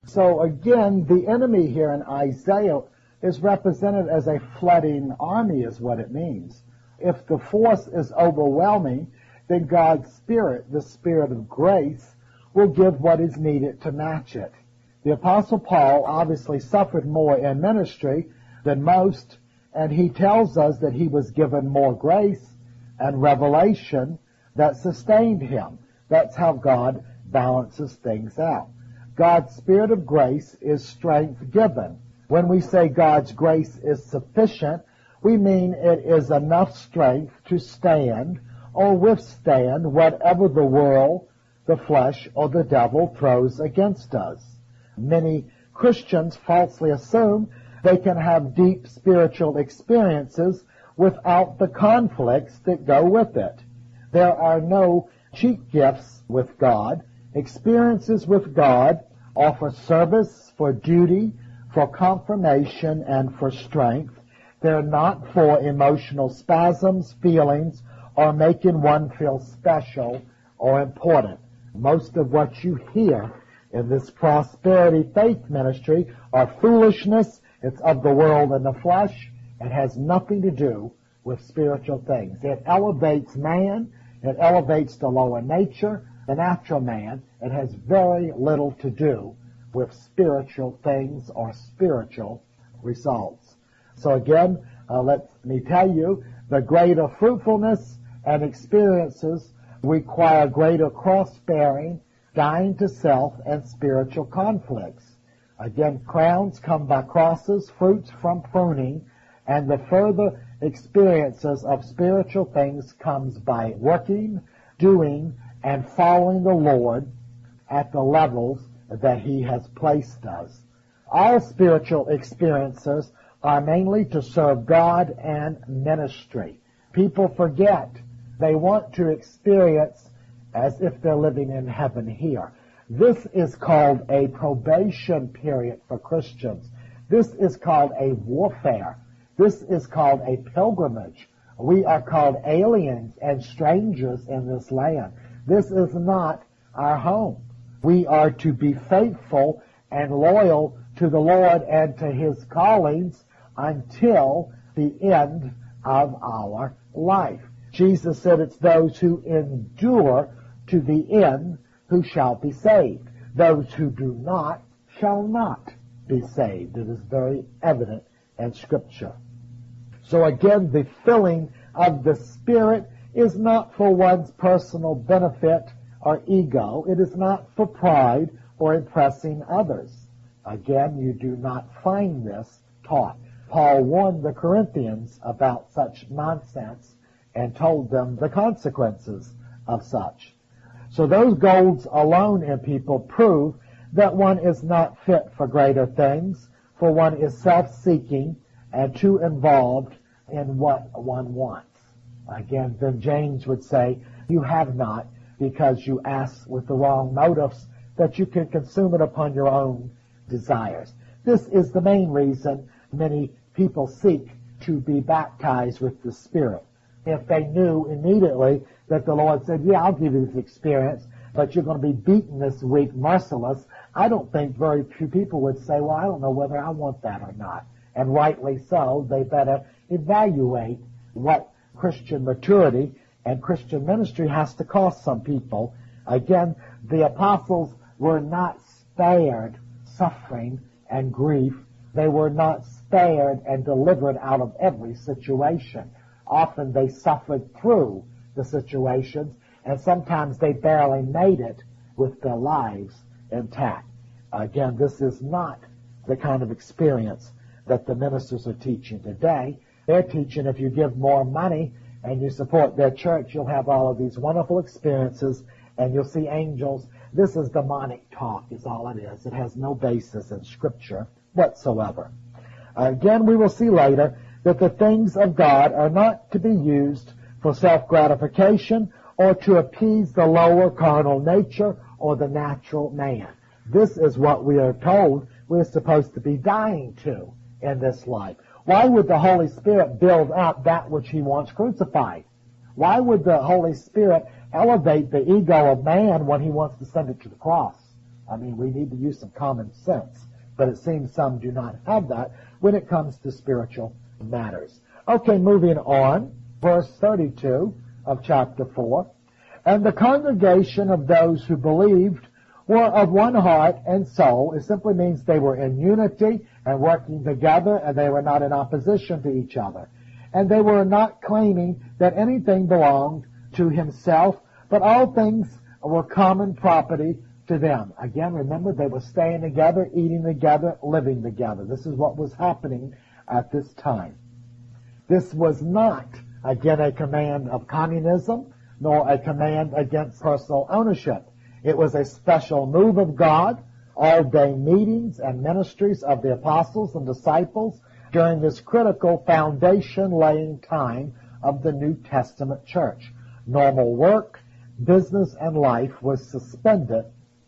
So again, the enemy here in Isaiah is represented as a flooding army is what it means. If the force is overwhelming, then God's Spirit, the Spirit of grace, will give what is needed to match it. The Apostle Paul obviously suffered more in ministry than most, and he tells us that he was given more grace and revelation that sustained him. That's how God balances things out. God's Spirit of grace is strength given. When we say God's grace is sufficient, we mean it is enough strength to stand or withstand whatever the world, the flesh, or the devil throws against us. Many Christians falsely assume they can have deep spiritual experiences without the conflicts that go with it. There are no cheap gifts with God. Experiences with God are for service, for duty, for confirmation, and for strength. They're not for emotional spasms, feelings, or making one feel special or important. Most of what you hear in this prosperity faith ministry are foolishness. It's of the world and the flesh. It has nothing to do with spiritual things. It elevates man. It elevates the lower nature, the natural man. It has very little to do with spiritual things or spiritual results. So again, let me tell you, the greater fruitfulness and experiences require greater cross-bearing, dying to self, and spiritual conflicts. Again, crowns come by crosses, fruits from pruning, and the further experiences of spiritual things comes by working, doing, and following the Lord at the levels that He has placed us. All spiritual experiences are mainly to serve God and ministry. People forget. They want to experience as if they're living in heaven here. This is called a probation period for Christians. This is called a warfare. This is called a pilgrimage. We are called aliens and strangers in this land. This is not our home. We are to be faithful and loyal to the Lord and to His callings until the end of our life. Jesus said it's those who endure to the end who shall be saved. Those who do not shall not be saved. It is very evident in Scripture. So again, the filling of the Spirit is not for one's personal benefit or ego. It is not for pride or impressing others. Again, you do not find this taught. Paul warned the Corinthians about such nonsense and told them the consequences of such. So those goals alone in people prove that one is not fit for greater things, for one is self-seeking and too involved in what one wants. Again, then James would say, you have not because you ask with the wrong motives that you can consume it upon your own desires. This is the main reason many people seek to be baptized with the Spirit. If they knew immediately that the Lord said, yeah, I'll give you this experience, but you're going to be beaten this week, merciless, I don't think very few people would say, well, I don't know whether I want that or not. And rightly so, they better evaluate what Christian maturity and Christian ministry has to cost some people. Again, the apostles were not spared suffering and grief. They were not spared and delivered out of every situation. Often they suffered through the situations, and sometimes they barely made it with their lives intact. Again, this is not the kind of experience that the ministers are teaching today. They're teaching if you give more money and you support their church, you'll have all of these wonderful experiences and you'll see angels. This is demonic talk is all it is. It has no basis in Scripture whatsoever. Again, we will see later that the things of God are not to be used for self-gratification or to appease the lower carnal nature or the natural man. This is what we are told we're supposed to be dying to in this life. Why would the Holy Spirit build up that which He wants crucified? Why would the Holy Spirit elevate the ego of man when He wants to send it to the cross? I mean, we need to use some common sense, but it seems some do not have that when it comes to spiritual matters. Okay, moving on, verse 32 of chapter 4. And the congregation of those who believed were of one heart and soul. It simply means they were in unity and working together, and they were not in opposition to each other. And they were not claiming that anything belonged to himself, but all things were common property to them. Again, remember, they were staying together, eating together, living together. This is what was happening at this time. This was not, again, a command of communism, nor a command against personal ownership. It was a special move of God, all-day meetings and ministries of the apostles and disciples during this critical foundation-laying time of the New Testament church. Normal work, business, and life was suspended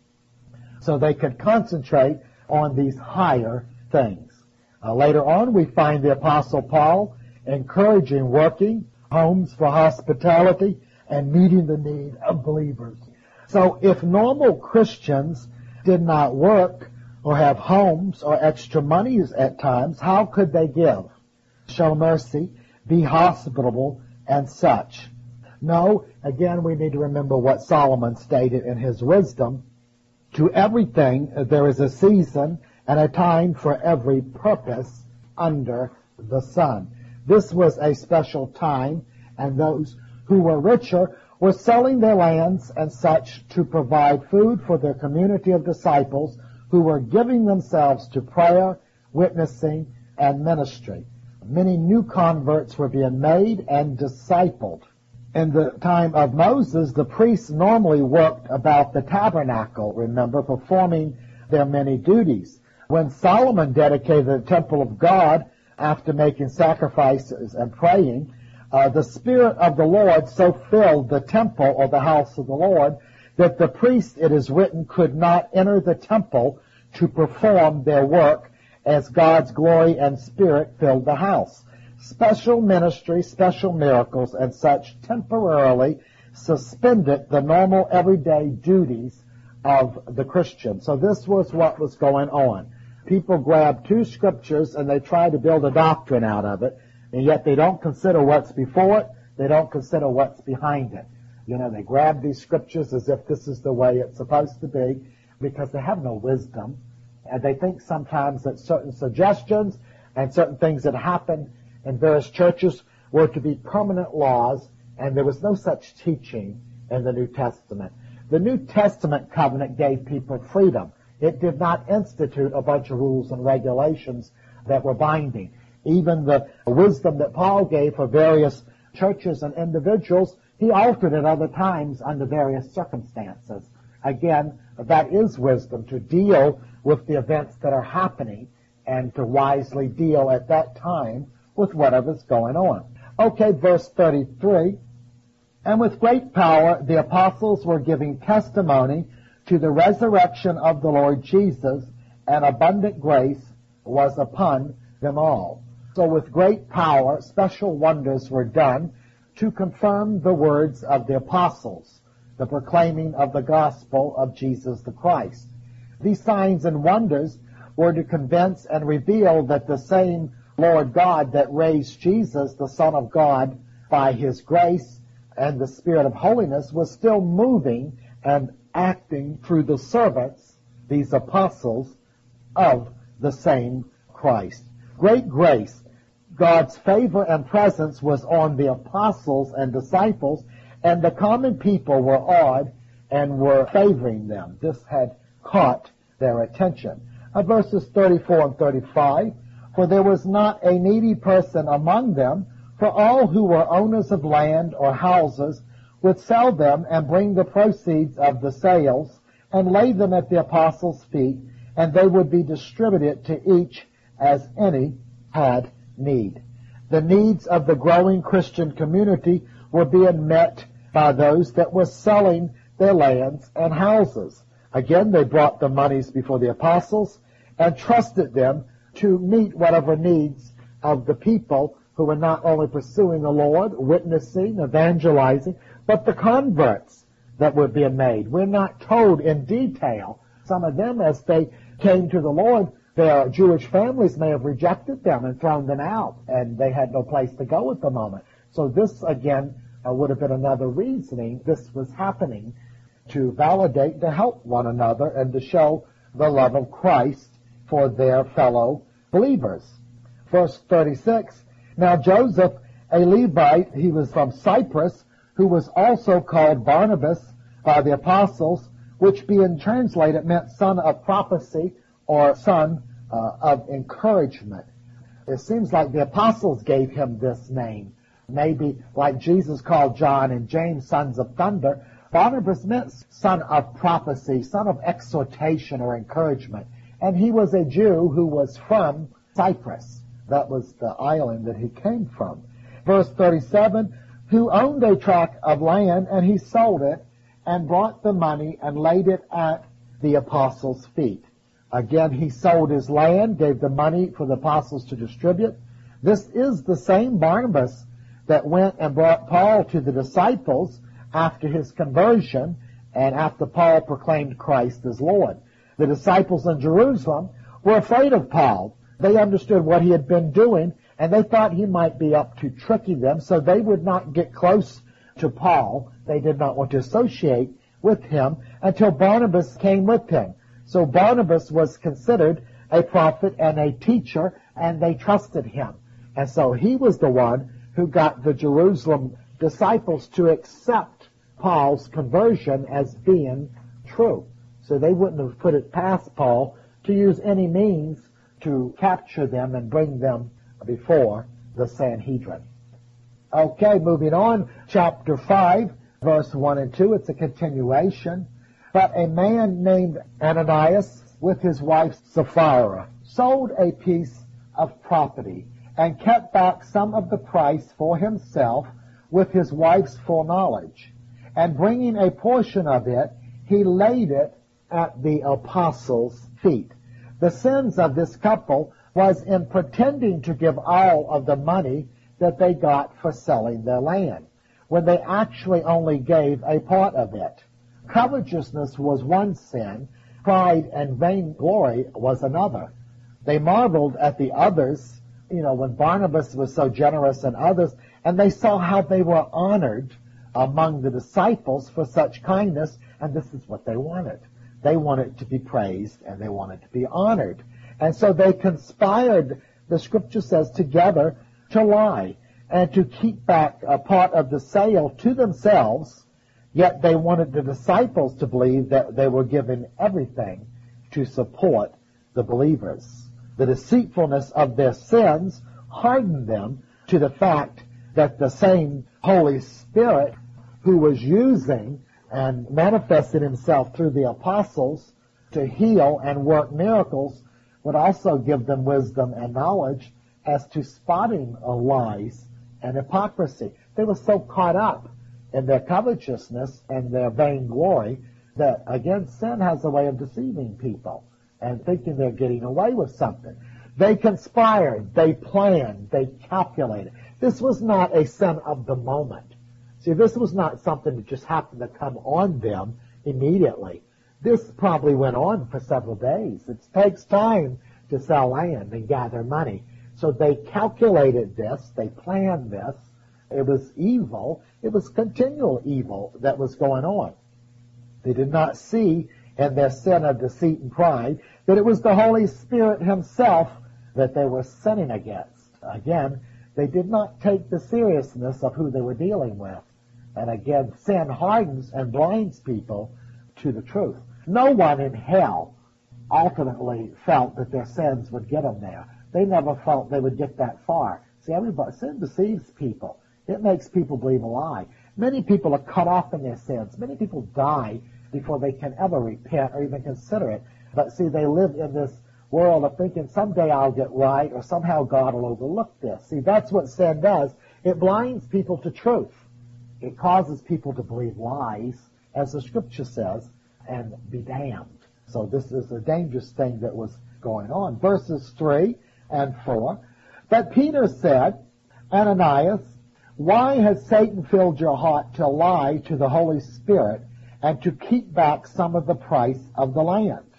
so they could concentrate on these higher things. Later on, we find the Apostle Paul encouraging working, homes for hospitality, and meeting the need of believers. So if normal Christians did not work or have homes or extra monies at times, how could they give, show mercy, be hospitable, and such? No, again, we need to remember what Solomon stated in his wisdom. To everything there is a season and a time for every purpose under the sun. This was a special time, and those who were richer were selling their lands and such to provide food for their community of disciples who were giving themselves to prayer, witnessing, and ministry. Many new converts were being made and discipled. In the time of Moses, the priests normally worked about the tabernacle, remember, performing their many duties. When Solomon dedicated the temple of God after making sacrifices and praying, the Spirit of the Lord so filled the temple or the house of the Lord that the priests, it is written, could not enter the temple to perform their work as God's glory and Spirit filled the house. Special ministry, special miracles, and such temporarily suspended the normal everyday duties of the Christian. So this was what was going on. People grabbed two scriptures and they tried to build a doctrine out of it, and yet they don't consider what's before it, they don't consider what's behind it. You know, they grab these scriptures as if this is the way it's supposed to be, because they have no wisdom, and they think sometimes that certain suggestions and certain things that happened in various churches were to be permanent laws, and there was no such teaching in the New Testament. The New Testament covenant gave people freedom. It did not institute a bunch of rules and regulations that were binding. Even the wisdom that Paul gave for various churches and individuals, he altered at other times under various circumstances. Again, that is wisdom, to deal with the events that are happening and to wisely deal at that time with whatever's going on. Okay, verse 33. And with great power the apostles were giving testimony to the resurrection of the Lord Jesus, and abundant grace was upon them all. So with great power, special wonders were done to confirm the words of the apostles, the proclaiming of the gospel of Jesus the Christ. These signs and wonders were to convince and reveal that the same Lord God that raised Jesus, the Son of God, by his grace and the Spirit of holiness, was still moving and acting through the servants, these apostles, of the same Christ. Great grace, God's favor and presence was on the apostles and disciples, and the common people were awed and were favoring them. This had caught their attention. Verses 34 and 35, for there was not a needy person among them, for all who were owners of land or houses would sell them and bring the proceeds of the sales and lay them at the apostles' feet, and they would be distributed to each as any had need. The needs of the growing Christian community were being met by those that were selling their lands and houses. Again, they brought the monies before the apostles and trusted them to meet whatever needs of the people who were not only pursuing the Lord, witnessing, evangelizing, but the converts that were being made. We're not told in detail some of them, as they came to the Lord, their Jewish families may have rejected them and thrown them out, and they had no place to go at the moment. So this, again, would have been another reasoning. This was happening to validate, to help one another, and to show the love of Christ for their fellow believers. Verse 36, now Joseph, a Levite, he was from Cyprus, who was also called Barnabas by the apostles, which being translated meant son of prophecy or son of encouragement. It seems like the apostles gave him this name. Maybe like Jesus called John and James sons of thunder, Barnabas meant son of prophecy, son of exhortation or encouragement. And he was a Jew who was from Cyprus. That was the island that he came from. Verse 37, who owned a tract of land, and he sold it, and brought the money and laid it at the apostles' feet. Again, he sold his land, gave the money for the apostles to distribute. This is the same Barnabas that went and brought Paul to the disciples after his conversion and after Paul proclaimed Christ as Lord. The disciples in Jerusalem were afraid of Paul. They understood what he had been doing, and they thought he might be up to tricking them, so they would not get close to Paul. They did not want to associate with him until Barnabas came with him. So Barnabas was considered a prophet and a teacher, and they trusted him. And so he was the one who got the Jerusalem disciples to accept Paul's conversion as being true. So they wouldn't have put it past Paul to use any means to capture them and bring them before the Sanhedrin. Okay, moving on, chapter 5, verse 1 and 2, it's a continuation. But a man named Ananias, with his wife Sapphira, sold a piece of property and kept back some of the price for himself with his wife's foreknowledge. And bringing a portion of it, he laid it at the apostles' feet. The sins of this couple was in pretending to give all of the money that they got for selling their land, when they actually only gave a part of it. Covetousness was one sin, pride and vainglory was another. They marveled at the others, when Barnabas was so generous and others, and they saw how they were honored among the disciples for such kindness, and this is what they wanted. They wanted to be praised, and they wanted to be honored. And so they conspired, the scripture says, together to lie and to keep back a part of the sale to themselves, yet they wanted the disciples to believe that they were given everything to support the believers. The deceitfulness of their sins hardened them to the fact that the same Holy Spirit who was using and manifested himself through the apostles to heal and work miracles would also give them wisdom and knowledge as to spotting lies and hypocrisy. They were so caught up in their covetousness and their vainglory that, again, sin has a way of deceiving people and thinking they're getting away with something. They conspired, they planned, they calculated. This was not a sin of the moment. See, this was not something that just happened to come on them immediately. This probably went on for several days. It takes time to sell land and gather money. So they calculated this, they planned this. It was evil. It was continual evil that was going on. They did not see in their sin of deceit and pride that it was the Holy Spirit himself that they were sinning against. Again, they did not take the seriousness of who they were dealing with. And again, sin hardens and blinds people to the truth. No one in hell ultimately felt that their sins would get them there. They never felt they would get that far. See, sin deceives people. It makes people believe a lie. Many people are cut off in their sins. Many people die before they can ever repent or even consider it. But see, they live in this world of thinking someday I'll get right or somehow God will overlook this. See, that's what sin does. It blinds people to truth. It causes people to believe lies, as the scripture says, and be damned. So this is a dangerous thing that was going on. Verses 3 and 4. But Peter said, Ananias, why has Satan filled your heart to lie to the Holy Spirit and to keep back some of the price of the land?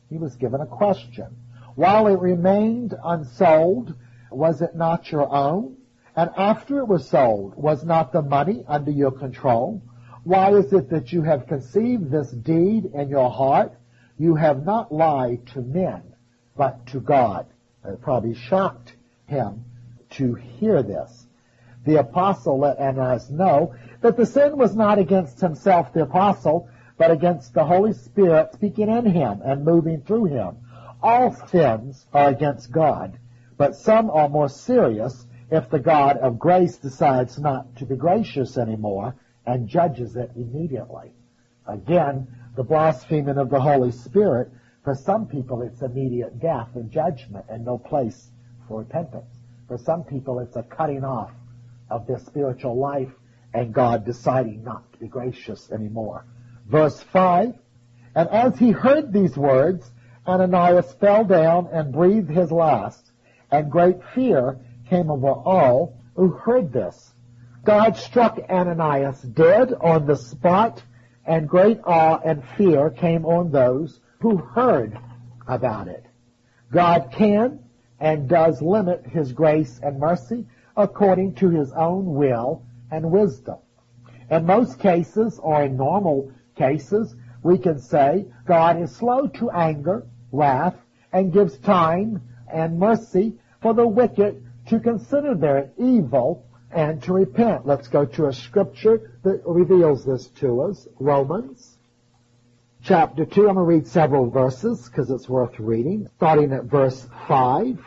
He was given a question. While it remained unsold, was it not your own? And after it was sold, was not the money under your control? Why is it that you have conceived this deed in your heart? You have not lied to men, but to God. It probably shocked him to hear this. The apostle let Ananias know that the sin was not against himself, the apostle, but against the Holy Spirit speaking in him and moving through him. All sins are against God, but some are more serious if the God of grace decides not to be gracious anymore and judges it immediately. Again, the blaspheming of the Holy Spirit, for some people it's immediate death and judgment and no place for repentance. For some people it's a cutting off of their spiritual life and God deciding not to be gracious anymore. Verse 5, and as he heard these words, Ananias fell down and breathed his last, and great fear came over all who heard this. God struck Ananias dead on the spot, and great awe and fear came on those who heard about it. God can and does limit his grace and mercy according to his own will and wisdom. In most cases, or in normal cases, we can say God is slow to anger, wrath, and gives time and mercy for the wicked to consider their evil and to repent. Let's go to a scripture that reveals this to us. Romans chapter 2. I'm going to read several verses because it's worth reading, starting at verse 5.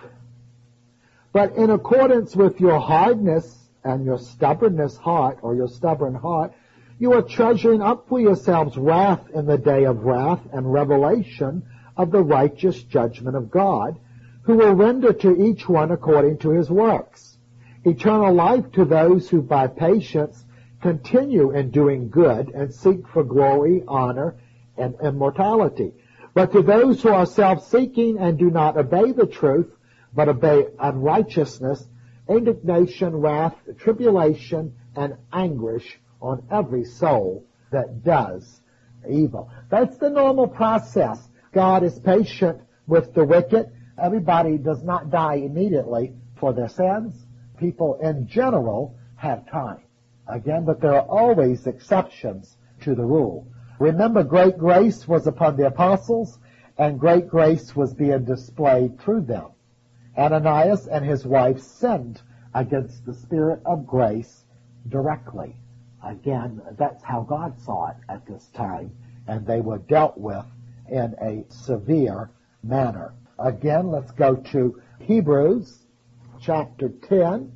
But in accordance with your hardness and your stubbornness heart, or your stubborn heart, you are treasuring up for yourselves wrath in the day of wrath and revelation of the righteous judgment of God, who will render to each one according to his works. Eternal life to those who by patience continue in doing good and seek for glory, honor, and immortality. But to those who are self-seeking and do not obey the truth, but obey unrighteousness, indignation, wrath, tribulation, and anguish on every soul that does evil. That's the normal process. God is patient with the wicked. Everybody does not die immediately for their sins. People in general have time. Again, but there are always exceptions to the rule. Remember, great grace was upon the apostles, and great grace was being displayed through them. Ananias and his wife sinned against the Spirit of grace directly. Again, that's how God saw it at this time, and they were dealt with in a severe manner. Again, let's go to Hebrews chapter 10,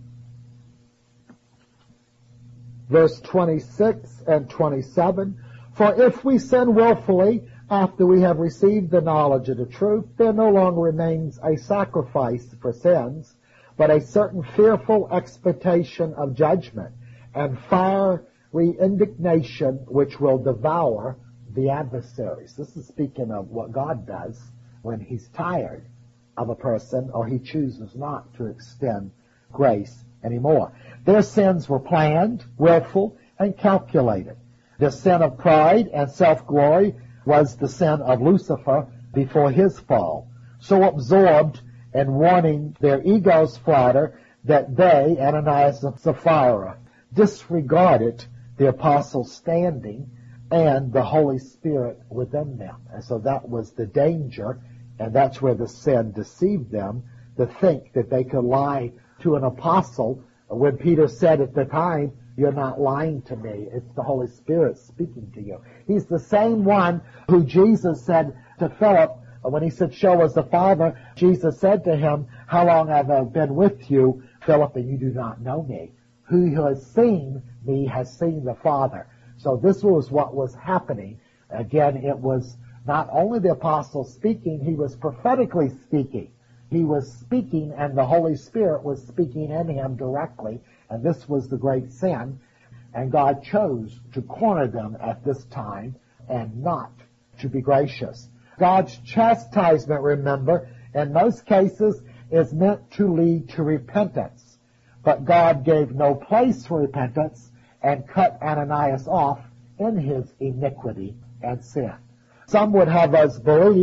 verse 26 and 27. For if we sin willfully after we have received the knowledge of the truth, there no longer remains a sacrifice for sins, but a certain fearful expectation of judgment and fiery indignation which will devour the adversaries. This is speaking of what God does when he's tired of a person or he chooses not to extend grace anymore. Their sins were planned, willful, and calculated. The sin of pride and self-glory was the sin of Lucifer before his fall, so absorbed in wanting their egos flatter that they, Ananias and Sapphira, disregarded the apostles' standing and the Holy Spirit within them. And so that was the danger, and that's where the sin deceived them, to think that they could lie to an apostle when Peter said at the time, you're not lying to me. It's the Holy Spirit speaking to you. He's the same one who Jesus said to Philip, when he said, show us the Father, Jesus said to him, how long have I been with you, Philip, and you do not know me? Who has seen me has seen the Father. So this was what was happening. Again, it was not only the apostle speaking, he was prophetically speaking. He was speaking, and the Holy Spirit was speaking in him directly, and this was the great sin. And God chose to corner them at this time and not to be gracious. God's chastisement, remember, in most cases is meant to lead to repentance. But God gave no place for repentance and cut Ananias off in his iniquity and sin. Some would have us believe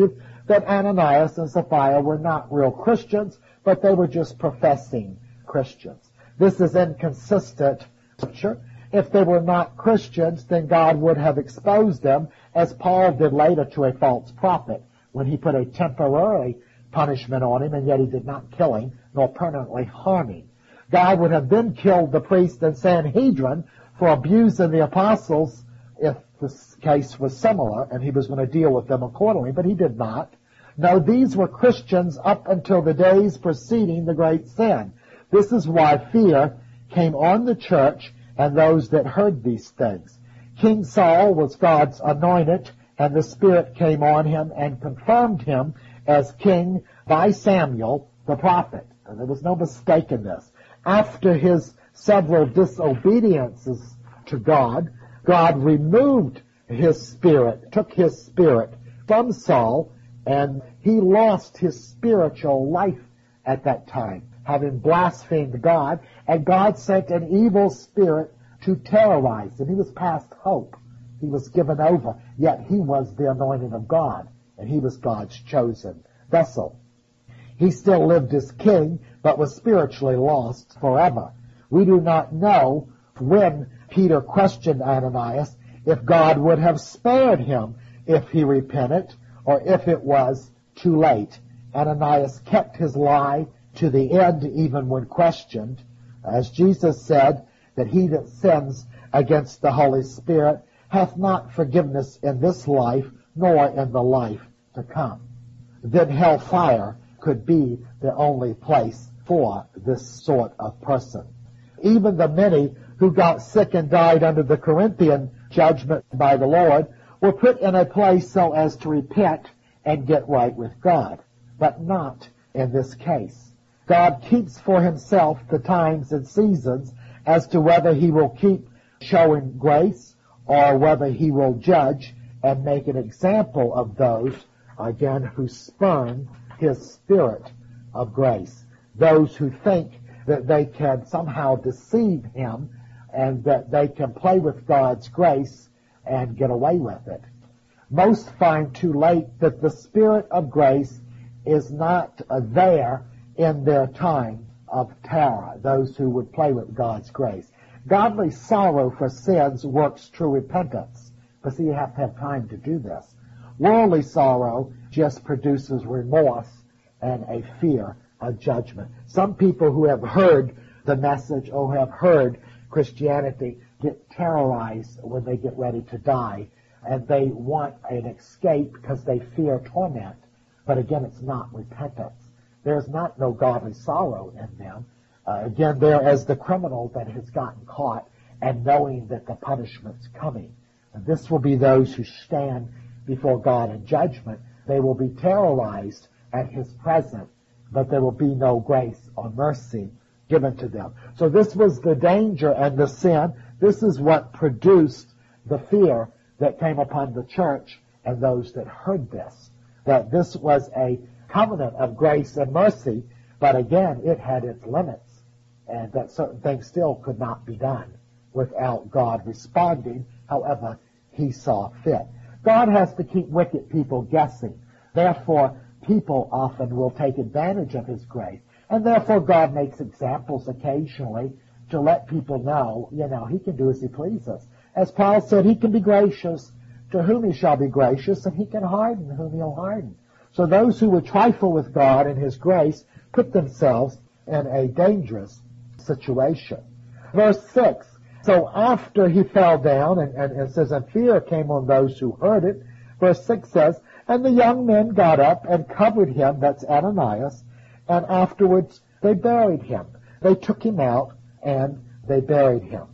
that Ananias and Sapphira were not real Christians, but they were just professing Christians. This is inconsistent scripture. If they were not Christians, then God would have exposed them, as Paul did later to a false prophet, when he put a temporary punishment on him, and yet he did not kill him, nor permanently harm him. God would have then killed the priest and Sanhedrin for abusing the apostles if the case was similar, and he was going to deal with them accordingly, but he did not. No, these were Christians up until the days preceding the great sin. This is why fear came on the church and those that heard these things. King Saul was God's anointed, and the Spirit came on him and confirmed him as king by Samuel the prophet. And there was no mistake in this. After his several disobediences to God, God removed his spirit, took his spirit from Saul, and he lost his spiritual life at that time, having blasphemed God, and God sent an evil spirit to terrorize him. He was past hope. He was given over, yet he was the anointed of God, and he was God's chosen vessel. He still lived as king, but was spiritually lost forever. We do not know when Peter questioned Ananias if God would have spared him if he repented, or if it was too late. Ananias kept his lie to the end, even when questioned. As Jesus said, that he that sins against the Holy Spirit hath not forgiveness in this life, nor in the life to come. Then hellfire could be the only place for this sort of person. Even the many who got sick and died under the Corinthian judgment by the Lord were put in a place so as to repent and get right with God, but not in this case. God keeps for himself the times and seasons as to whether he will keep showing grace or whether he will judge and make an example of those, again, who spurn his spirit of grace, those who think that they can somehow deceive him and that they can play with God's grace and get away with it. Most find too late that the spirit of grace is not there in their time of terror, those who would play with God's grace. Godly sorrow for sins works true repentance, but see, you have to have time to do this. Worldly sorrow just produces remorse and a fear of judgment. Some people who have heard the message or have heard Christianity get terrorized when they get ready to die, and they want an escape because they fear torment. But again, it's not repentance. There's not no godly sorrow in them. Again, they're as the criminal that has gotten caught and knowing that the punishment's coming. And this will be those who stand before God in judgment. They will be terrorized at his presence, but there will be no grace or mercy given to them. So this was the danger and the sin. This is what produced the fear that came upon the church and those that heard this, that this was a covenant of grace and mercy, but again, it had its limits, and that certain things still could not be done without God responding however he saw fit. God has to keep wicked people guessing. Therefore, people often will take advantage of his grace, and therefore God makes examples occasionally to let people know, he can do as he pleases. As Paul said, he can be gracious to whom he shall be gracious, and he can harden whom he'll harden. So those who would trifle with God and his grace put themselves in a dangerous situation. Verse 6, so after he fell down, and it says, and fear came on those who heard it. Verse 6 says, and the young men got up and covered him, that's Ananias, and afterwards they buried him. They took him out and they buried him.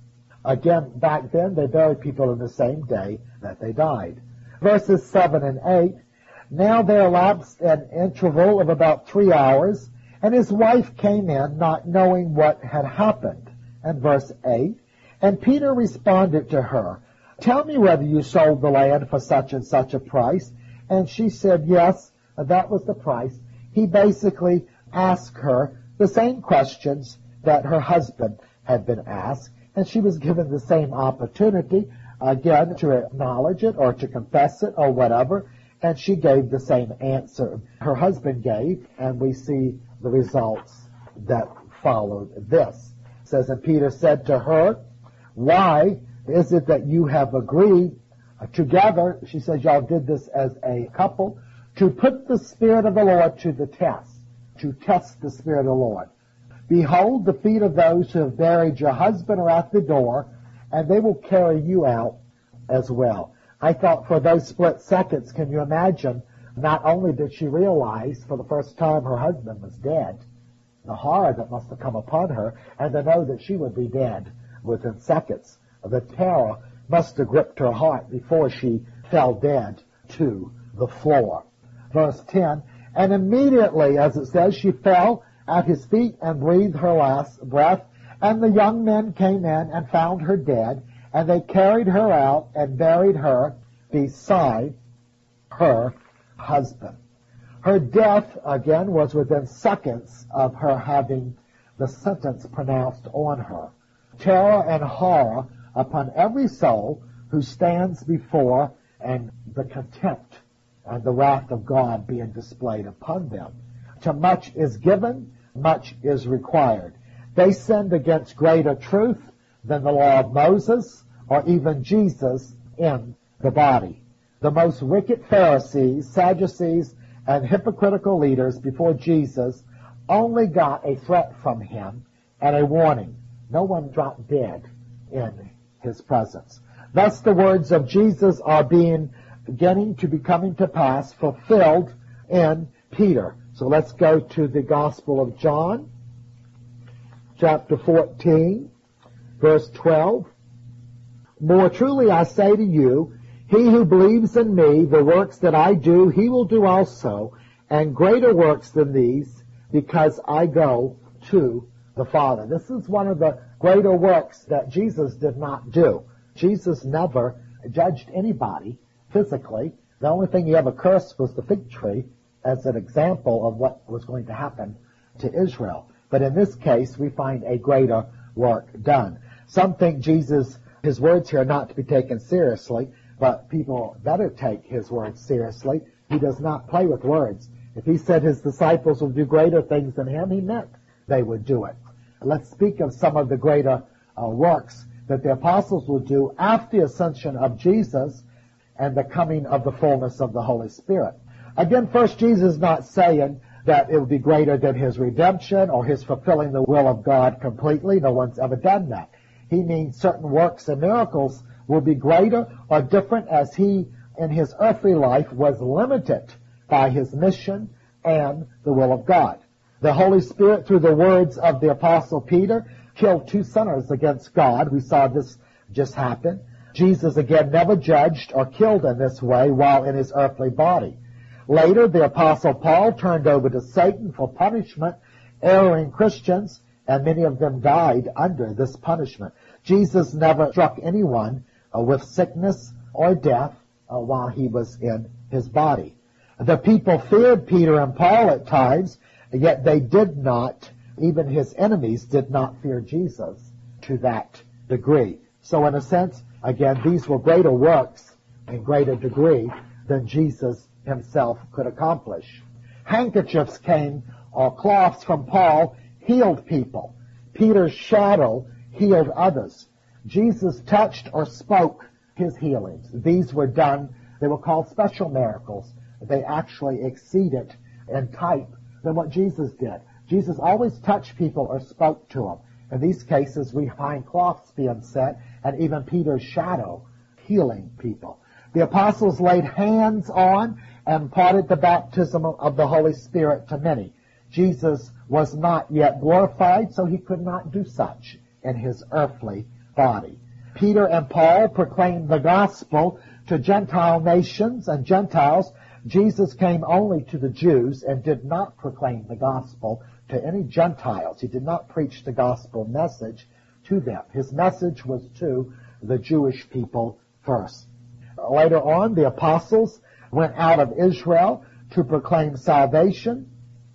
Again, back then they buried people in the same day that they died. Verses 7 and 8, now there elapsed an interval of about 3 hours, and his wife came in, not knowing what had happened. And verse 8, and Peter responded to her, tell me whether you sold the land for such and such a price. And she said, yes, that was the price. He basically asked her the same questions that her husband had been asked, and she was given the same opportunity, again, to acknowledge it or to confess it or whatever. And she gave the same answer her husband gave, and we see the results that followed this. It says, and Peter said to her, why is it that you have agreed together, she says y'all did this as a couple, to put the Spirit of the Lord to the test, to test the Spirit of the Lord. Behold, the feet of those who have buried your husband are at the door, and they will carry you out as well. I thought for those split seconds, can you imagine, not only did she realize for the first time her husband was dead, the horror that must have come upon her, and to know that she would be dead within seconds. The terror must have gripped her heart before she fell dead to the floor. Verse 10, and immediately, as it says, she fell at his feet and breathed her last breath, and the young men came in and found her dead, and they carried her out and buried her beside her husband. Her death, again, was within seconds of her having the sentence pronounced on her. Terror and horror upon every soul who stands before, and the contempt and the wrath of God being displayed upon them. To much is given, much is required. They sinned against greater truth than the law of Moses, or even Jesus in the body. The most wicked Pharisees, Sadducees, and hypocritical leaders before Jesus only got a threat from him and a warning. No one dropped dead in his presence. Thus the words of Jesus are beginning to be coming to pass, fulfilled in Peter. So let's go to the Gospel of John, chapter 14, verse 12. More truly I say to you, he who believes in me, the works that I do, he will do also, and greater works than these, because I go to the Father. This is one of the greater works that Jesus did not do. Jesus never judged anybody physically. The only thing he ever cursed was the fig tree as an example of what was going to happen to Israel. But in this case, we find a greater work done. Some think his words here are not to be taken seriously, but people better take his words seriously. He does not play with words. If he said his disciples would do greater things than him, he meant they would do it. Let's speak of some of the greater works that the apostles will do after the ascension of Jesus and the coming of the fullness of the Holy Spirit. Again, first, Jesus is not saying that it will be greater than his redemption or his fulfilling the will of God completely. No one's ever done that. He means certain works and miracles will be greater or different as he, in his earthly life, was limited by his mission and the will of God. The Holy Spirit, through the words of the Apostle Peter, killed 2 sinners against God. We saw this just happen. Jesus, again, never judged or killed in this way while in his earthly body. Later, the Apostle Paul turned over to Satan for punishment erring Christians, and many of them died under this punishment. Jesus never struck anyone with sickness or death while he was in his body. The people feared Peter and Paul at times, yet they did not, even his enemies did not fear Jesus to that degree. So in a sense, again, these were greater works in greater degree than Jesus himself could accomplish. Handkerchiefs came, or cloths from Paul, healed people. Peter's shadow healed others. Jesus touched or spoke his healings. These were done, they were called special miracles. They actually exceeded in type than what Jesus did. Jesus always touched people or spoke to them. In these cases, we find cloths being set and even Peter's shadow healing people. The apostles laid hands on and imparted the baptism of the Holy Spirit to many. Jesus was not yet glorified, so he could not do such in his earthly body. Peter and Paul proclaimed the gospel to Gentile nations and Gentiles. Jesus came only to the Jews and did not proclaim the gospel to any Gentiles. He did not preach the gospel message to them. His message was to the Jewish people first. Later on, the apostles went out of Israel to proclaim salvation.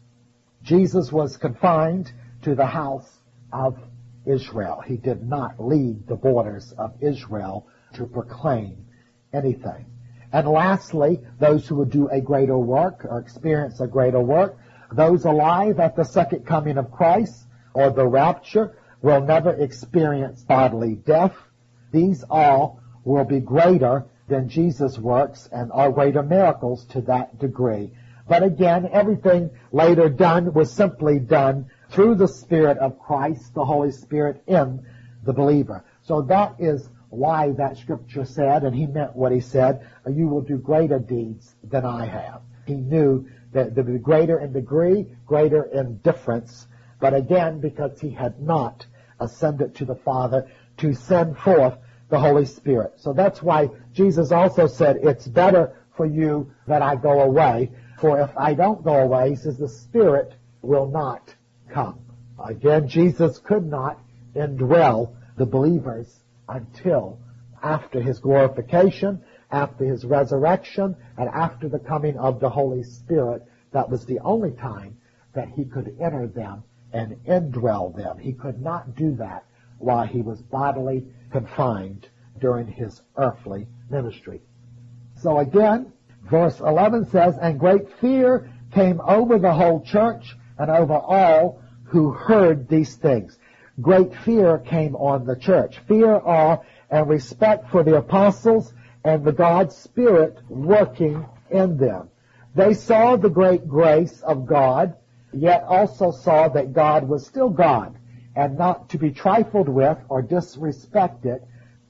Jesus was confined to the house of Israel. He did not leave the borders of Israel to proclaim anything. And lastly, those who would do a greater work or experience a greater work, those alive at the second coming of Christ or the rapture will never experience bodily death. These all will be greater than Jesus' works and are greater miracles to that degree. But again, everything later done was simply done through the Spirit of Christ, the Holy Spirit in the believer. So that is why that scripture said, and he meant what he said, you will do greater deeds than I have. He knew that there would be greater in degree, greater in difference, but again, because he had not ascended to the Father to send forth the Holy Spirit. So that's why Jesus also said, it's better for you that I go away, for if I don't go away, he says, the Spirit will not come. Again, Jesus could not indwell the believers until after his glorification, after his resurrection, and after the coming of the Holy Spirit. That was the only time that he could enter them and indwell them. He could not do that while he was bodily confined during his earthly ministry. So again, verse 11 says, and great fear came over the whole church and over all who heard these things. Great fear came on the church. Fear, awe, and respect for the apostles and the God's Spirit working in them. They saw the great grace of God, yet also saw that God was still God and not to be trifled with or disrespected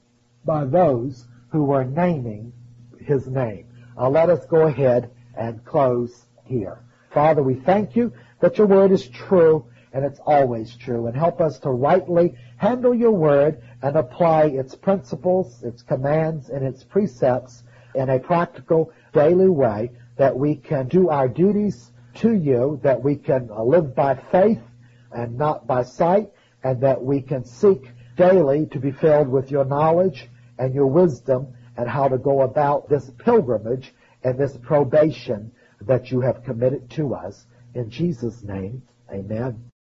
by those who were naming his name. Let us go ahead and close here. Father, we thank you that your word is true and it's always true, and help us to rightly handle your word and apply its principles, its commands, and its precepts in a practical, daily way, that we can do our duties to you, that we can live by faith and not by sight, and that we can seek daily to be filled with your knowledge and your wisdom and how to go about this pilgrimage and this probation that you have committed to us. In Jesus' name, amen.